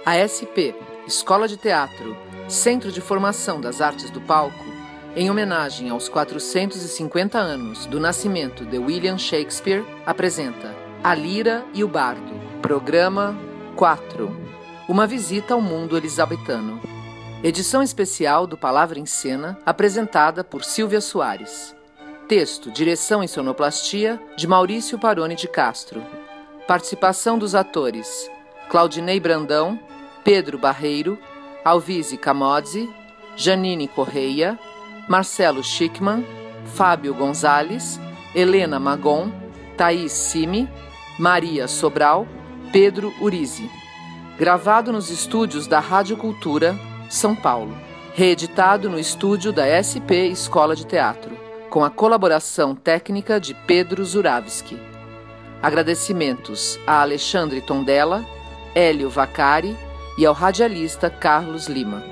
A SP, Escola de Teatro, Centro de Formação das Artes do Palco, em homenagem aos 450 anos do nascimento de William Shakespeare, apresenta A Lira e o Bardo, Programa 4, Uma Visita ao Mundo Elisabetano. Edição especial do Palavra em Cena, apresentada por Silvia Soares. Texto, direção e sonoplastia de Maurício Paroni de Castro. Participação dos atores Claudinei Brandão, Pedro Barreiro, Alvise Camozzi, Janine Correia, Marcelo Schickman, Fábio Gonzalez, Helena Magon, Thaís Simi, Maria Sobral, Pedro Urizi. Gravado nos estúdios da Rádio Cultura, São Paulo. Reeditado no estúdio da SP Escola de Teatro, com a colaboração técnica de Pedro Zuravski. Agradecimentos a Alexandre Tondela, Hélio Vacari e ao radialista Carlos Lima.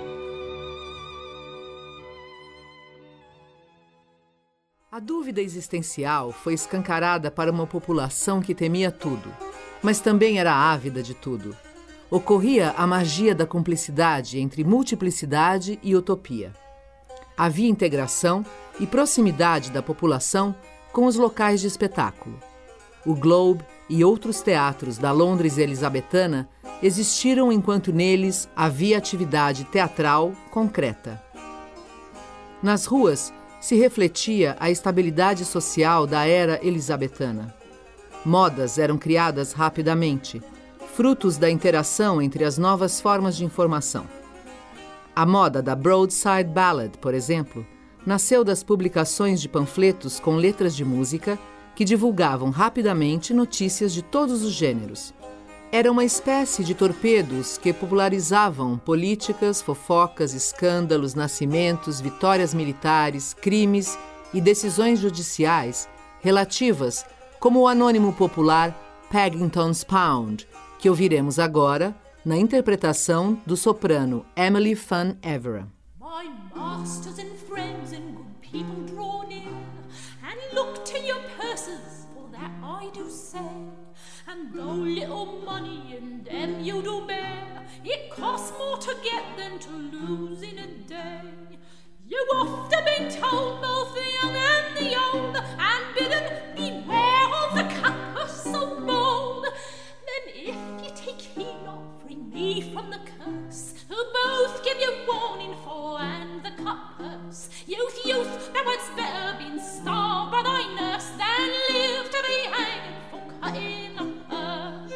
A dúvida existencial foi escancarada para uma população que temia tudo, mas também era ávida de tudo. Ocorria a magia da cumplicidade entre multiplicidade e utopia. Havia integração e proximidade da população com os locais de espetáculo. O Globe e outros teatros da Londres elisabetana existiram enquanto neles havia atividade teatral concreta. Nas ruas se refletia a estabilidade social da era elisabetana. Modas eram criadas rapidamente, frutos da interação entre as novas formas de informação. A moda da Broadside Ballad, por exemplo, nasceu das publicações de panfletos com letras de música que divulgavam rapidamente notícias de todos os gêneros. Era uma espécie de torpedos que popularizavam políticas, fofocas, escândalos, nascimentos, vitórias militares, crimes e decisões judiciais relativas, como o anônimo popular Paddington's Pound, que ouviremos agora na interpretação do soprano Emily Van Evera. My masters and friends and good people draw near, and look to your purses, for that I do say. And though little money in them you do bear, it costs more to get than to lose in a day. You've often been told, both the young and the old, and bidden beware of the cut-purse so bold. Then if you take heed of freeing me from the curse, who'll both give you warning for and the cut-purse. Youth, youth, thou hadst better been starved by thy nurse than live to be hanged for cutting a purse.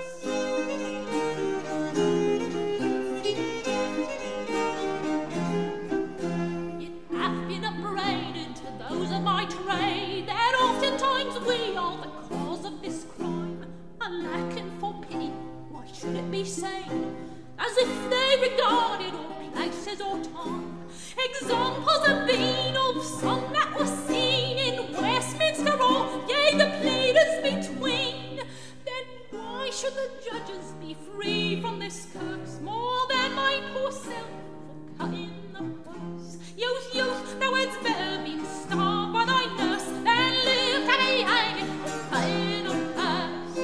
It hath been upbraided to those of my trade that oftentimes we are the cause of this crime. Alack, and for pity, why should it be sane? As if they regarded all places or time. Examples have been of some that were seen in Westminster or, yea, the pleaders between. Then why should the judges be free from this curse more than my poor self for cutting the purse? Youth, youth, thou hadst better been starved by thy nurse than live to be hanged for cutting a purse.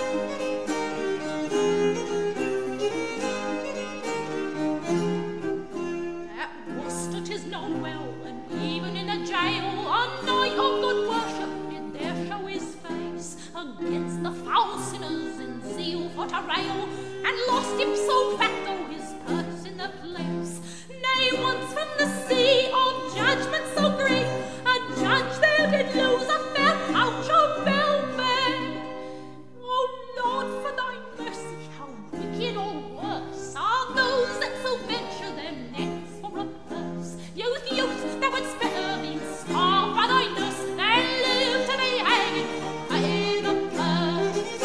At Worcester 'tis known well, and even in a jail, a knight of good worship did there show his face against the foul sinners in zeal for to rail, and lost ipso facto his purse in the place. Nay, once from the sea of judgment so great, a judge there did lose a fair pouch of velvet. O Lord, for thy mercy, how wicked or worse are those that so venture their necks for a purse. Youth, youth, thou hadst better been starved by thy nurse than live to be hanged for cutting a purse.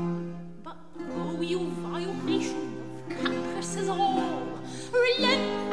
But oh, you vile nation of cut-purses all, relent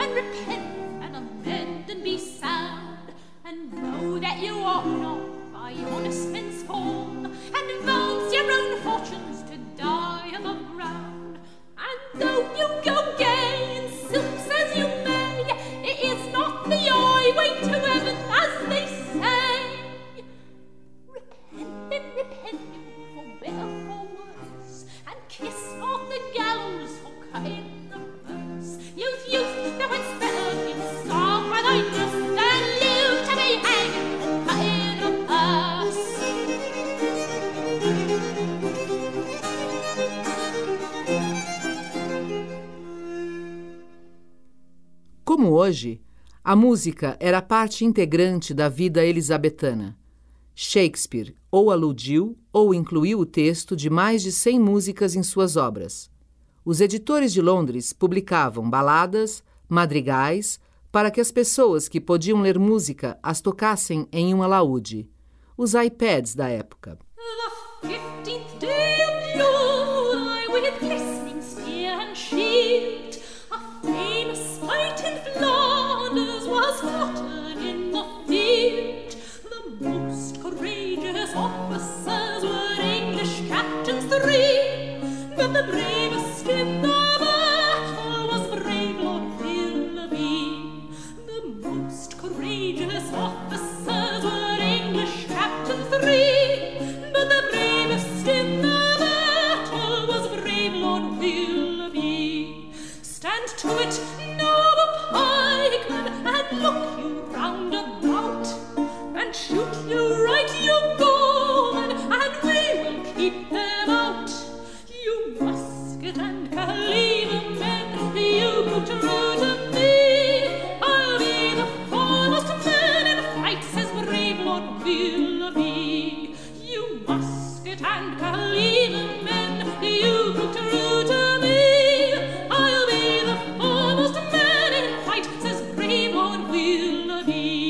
hoje, a música era parte integrante da vida elisabetana. Shakespeare ou aludiu ou incluiu o texto de mais de 100 músicas em suas obras. Os editores de Londres publicavam baladas, madrigais, para que as pessoas que podiam ler música as tocassem em um alaúde, os iPads da época. The 15th day of July, with glistening spear and shield, a famous fight in Flanders was foughten in the field. The most courageous officers were English captains 3, but the bravest in the battle was brave Lord Willoughby. The most courageous officers were English captains 3, but the bravest in the battle was brave Lord Willoughby. Stand to it, noble pikemen, and look you round about, and shoot you right, you bowmen, and we will keep them out. You musket and caliber men, you go to root of me. I'll be the foremost man in fight, says brave Lord Willoughby. You musket and caliber men, you go to root of me. I'll be the foremost man in fight, says brave Lord Willoughby.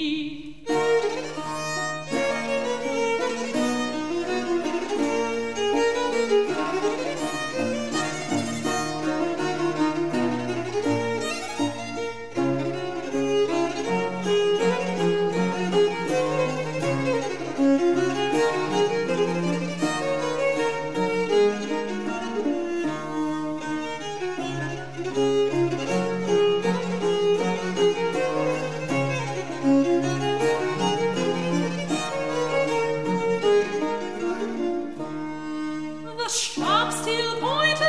The sharp steel-pointed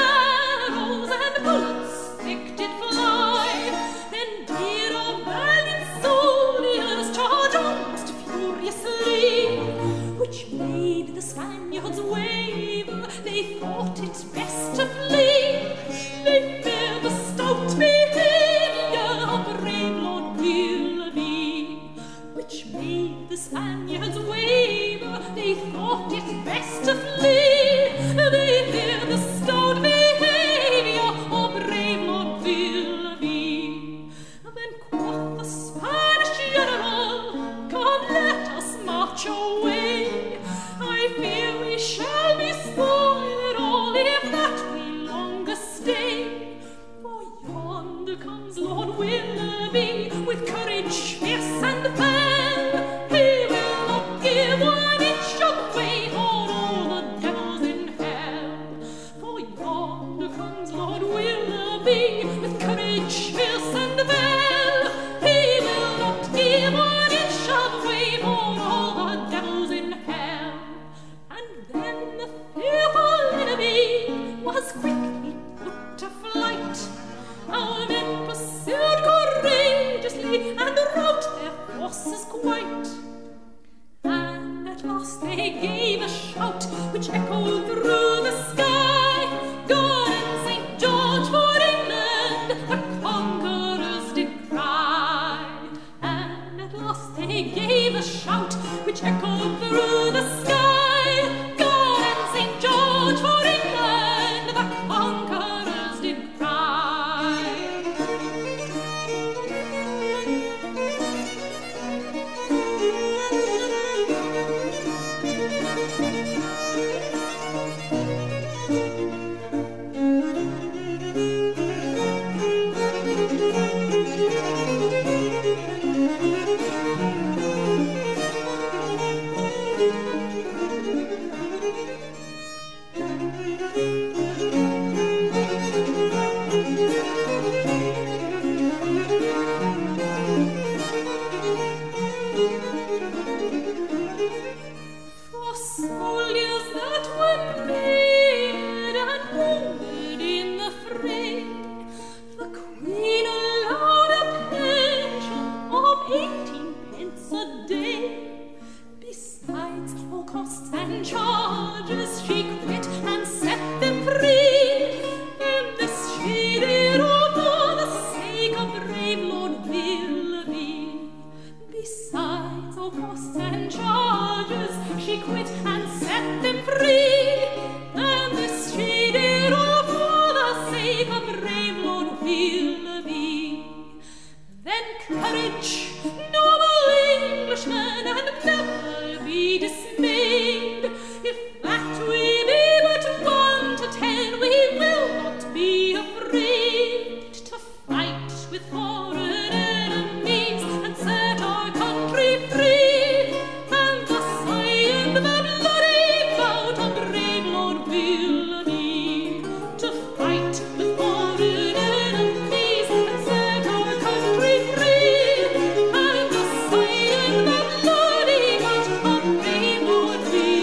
arrows and bullets thick did fly. Then did our valiant soldiers charge on most furiously, which made the Spaniards waver. They thought it best to flee. They feared the stout behaviour of brave Lord Willoughby, which made the Spaniards waver. They thought it best to flee. They feared the stout behaviour of brave Lord Willoughby. Then quoth the Spanish general, come, let us march away. I fear we shall be spoiled all if that we longer stay. For yonder comes Lord Willoughby with courage fierce and fell. He will not give 1 inch of way for all the devils in hell. For yonder comes Lord Willoughby with courage fierce and fell. He will not give 1 inch of way for all the devils in hell. And then the fearful enemy was quickly put to flight. Our men pursued courageously and rout their forces quite. And at last they gave a shout which echoed through the sky. God and St. George for England, the conquerors did cry. And at last they gave a shout which echoed through the sky. God and St. George for England, the conquerors did cry. quit and set them free. And this she did all for the sake of brave Lord Willoughby. Then courage, noble Englishmen, and never be dismayed. If that we be but 1 to 10, we will not be afraid to fight with foreign enemies and set our country free. And thus I end the bloody bout of brave Lord Willoughby, to fight with foreign enemies and set our country free. And thus I end the bloody bout of brave Lord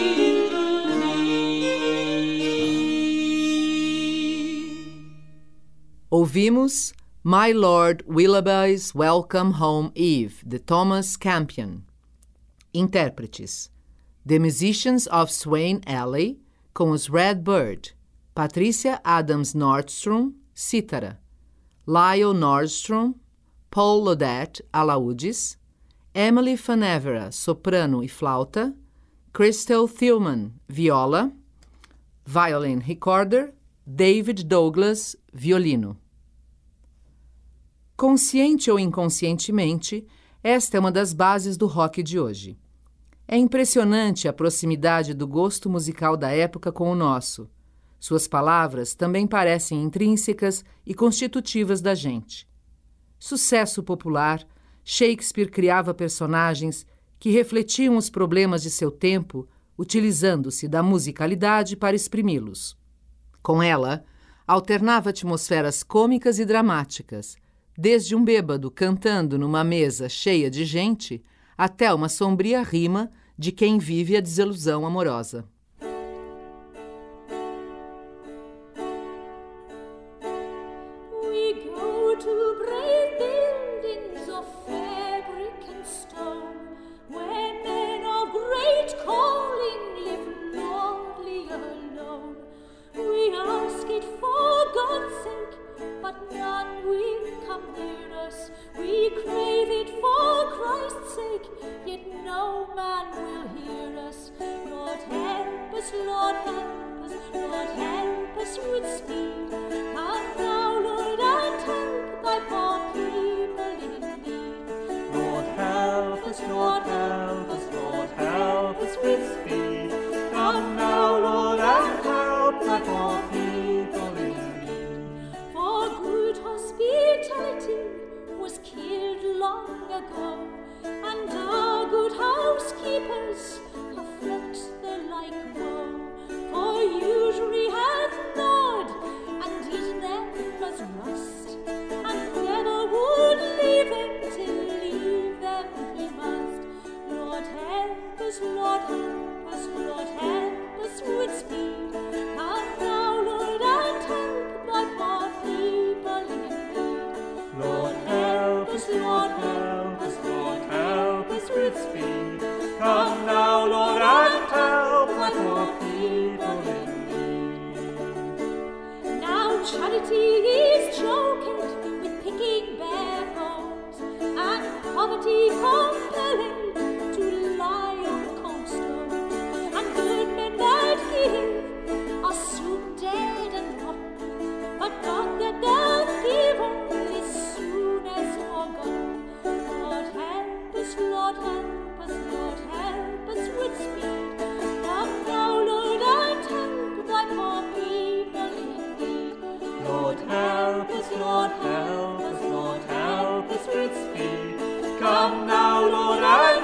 Willoughby. Ouvimos My Lord Willoughby's Welcome Home Eve, de Thomas Campion. Intérpretes: The Musicians of Swain Alley, com os Red Bird, Patricia Adams Nordstrom, cítara, Lyle Nordstrom, Paul Lodet, alaúdes, Emily Fanevera, soprano e flauta, Crystal Thielman, viola, violin recorder, David Douglas, violino. Consciente ou inconscientemente, esta é uma das bases do rock de hoje. É impressionante a proximidade do gosto musical da época com o nosso. Suas palavras também parecem intrínsecas e constitutivas da gente. Sucesso popular, Shakespeare criava personagens que refletiam os problemas de seu tempo, utilizando-se da musicalidade para exprimi-los. Com ela, alternava atmosferas cômicas e dramáticas, desde um bêbado cantando numa mesa cheia de gente até uma sombria rima de quem vive a desilusão amorosa. We go to brave buildings of fabric and stone, where men of great calling live lordly alone. We ask it for God's sake, but none will come near us. We crave it for Christ's sake, yet no man will hear us. Lord help us, Lord help us, Lord help us with speed. Come now, Lord, and help thy poor people in need. Lord help us, Lord help us, Lord help us with speed. Come now, Lord, and help thy poor people in need. For good hospitality was killed long ago, and our good housekeepers have felt the like woe. For usury hath gnawed, and eaten them as rust, and never would leave them till leave them he must. Lord help us, Lord help us, Lord help us with speed. Come now, Lord, and help thy poor people in need. Lord help us, Lord help us, Lord help us with speed. Come now, Lord, and help thy poor people in need. Now charity is choked with picking bare bones, and poverty compelling to lie on cold stone. And good men that give are soon dead and rotten, but not that doth give all is soon as forgotten. Lord help us, Lord help us, Lord help us with speed. Come now, Lord, and help thy poor people in need. Lord help us, Lord help us, Lord help us with speed. Come now, Lord, and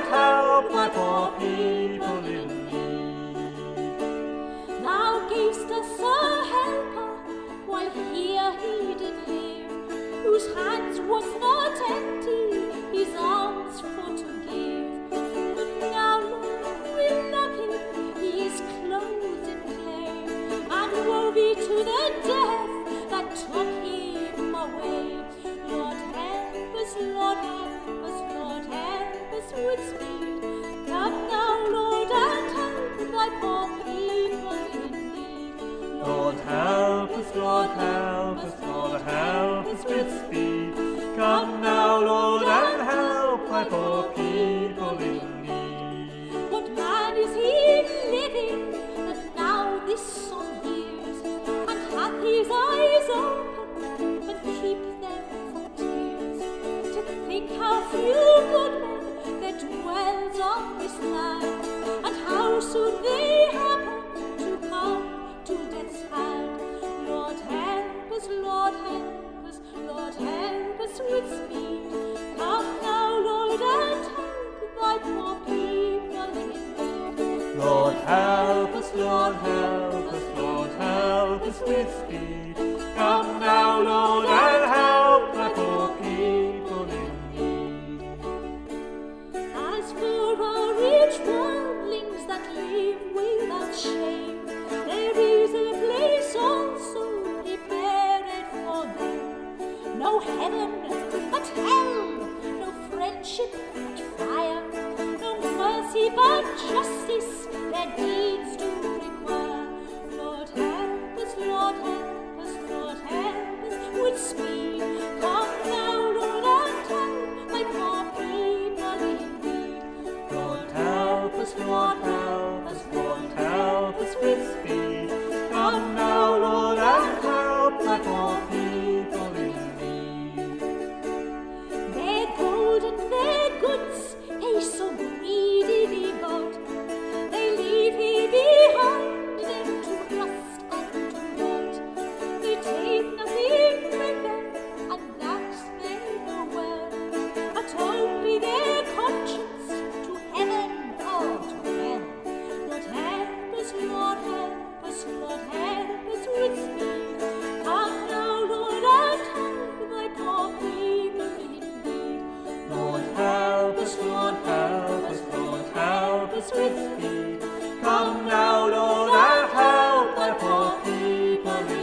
should they happen to come to death's hand, Lord help us, Lord help us, Lord help us with speed. Come now, Lord, and help thy poor people in need. Lord help us, Lord help us, Lord help us with speed. Come now, Lord, and help thy poor people in need. As for our rich worldlings that live without shame, there is a place also prepared for them. No heaven but hell, no friendship but fire, no mercy but justice their deeds do require. Lord help us, Lord help us, Lord help us with speed. Come now, Lord, and help my poor people in need. Lord help us, Lord help us, Lord help us with speed. Come now, Lord, and help thy poor people in need. Their gold and their goods they so greedily got, they leave here behind them to rust and to rot. They take nothing with them, and that they know well, but only their conscience to heaven or to hell. Lord help us, Lord help us, Lord help us with speed. Come now, Lord, and help thy poor people in need. Lord help us, Lord help us, Lord help us with speed. Come now, Lord, and help thy poor people in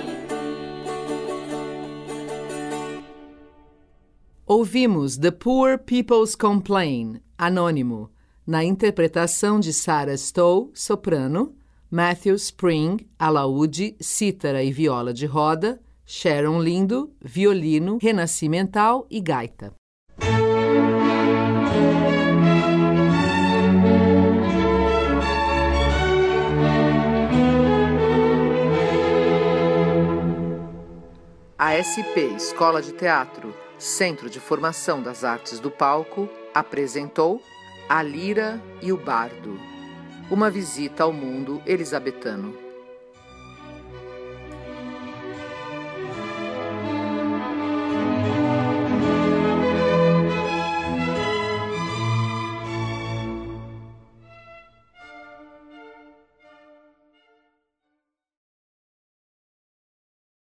need. Ouvimos The Poor People's Complain, anônimo, na interpretação de Sarah Stowe, soprano, Matthew Spring, alaúde, cítara e viola de roda, Sharon Lindo, violino, renascimental e gaita. A SP Escola de Teatro, Centro de Formação das Artes do Palco, apresentou A Lira e o Bardo, uma visita ao mundo elisabetano.